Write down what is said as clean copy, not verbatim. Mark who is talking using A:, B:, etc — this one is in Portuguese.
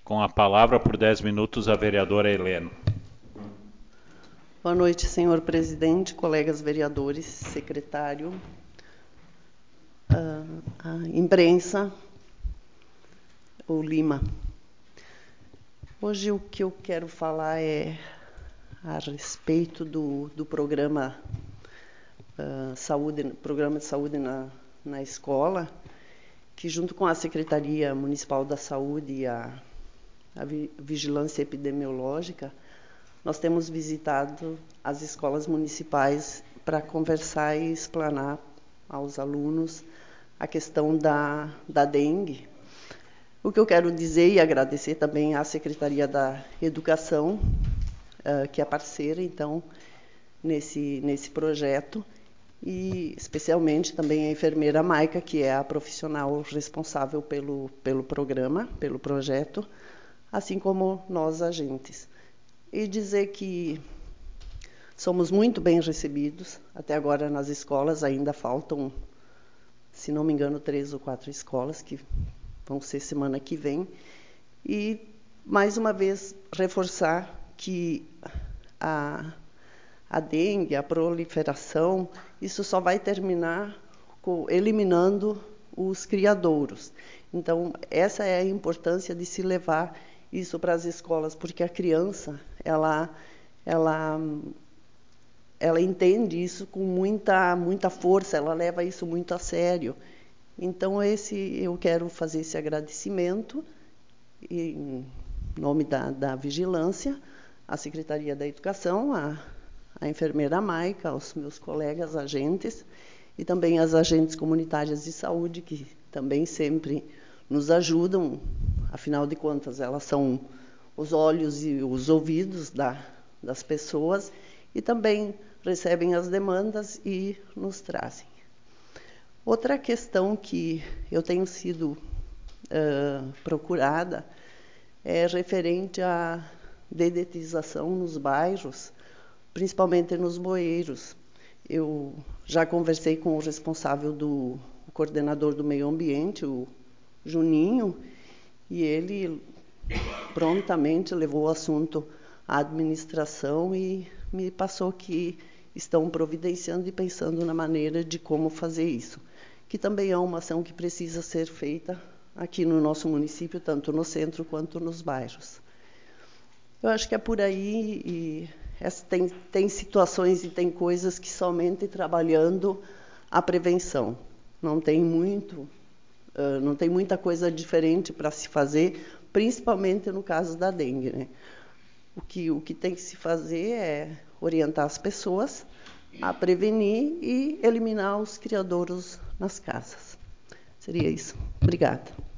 A: Com a palavra, por 10 minutos, a vereadora Helena.
B: Boa noite, senhor presidente, colegas vereadores, secretário, a imprensa, o Lima. Hoje o que eu quero falar é a respeito do programa, programa de saúde na escola, que junto com a Secretaria Municipal da Saúde e a Vigilância Epidemiológica, nós temos visitado as escolas municipais para conversar e explanar aos alunos a questão da dengue. O que eu quero dizer e agradecer também à Secretaria da Educação, que é parceira, então, nesse projeto, e especialmente também a enfermeira Maica, que é a profissional responsável pelo programa, pelo projeto, assim como nós, agentes. E dizer que somos muito bem recebidos. Até agora, nas escolas, ainda faltam, se não me engano, 3 ou 4 escolas, que vão ser semana que vem. E, mais uma vez, reforçar que a dengue, a proliferação, isso só vai terminar eliminando os criadouros. Então, essa é a importância de se levar isso para as escolas, porque a criança, ela entende isso com muita força, ela leva isso muito a sério. Então, eu quero fazer esse agradecimento em nome da Vigilância, à Secretaria da Educação, à enfermeira Maica, aos meus colegas agentes e também às agentes comunitárias de saúde, que também sempre nos ajudam. Afinal de contas, elas são os olhos e os ouvidos das pessoas e também recebem as demandas e nos trazem. Outra questão que eu tenho sido procurada é referente à dedetização nos bairros, principalmente nos bueiros. Eu já conversei com o responsável o coordenador do meio ambiente, o Juninho, e ele prontamente levou o assunto à administração e me passou que estão providenciando e pensando na maneira de como fazer isso, que também é uma ação que precisa ser feita aqui no nosso município, tanto no centro quanto nos bairros. Eu acho que é por aí, e tem situações e tem coisas que somente trabalhando a prevenção. Não tem muita coisa diferente para se fazer, principalmente no caso da dengue, né? O que tem que se fazer é orientar as pessoas a prevenir e eliminar os criadouros nas casas. Seria isso. Obrigada.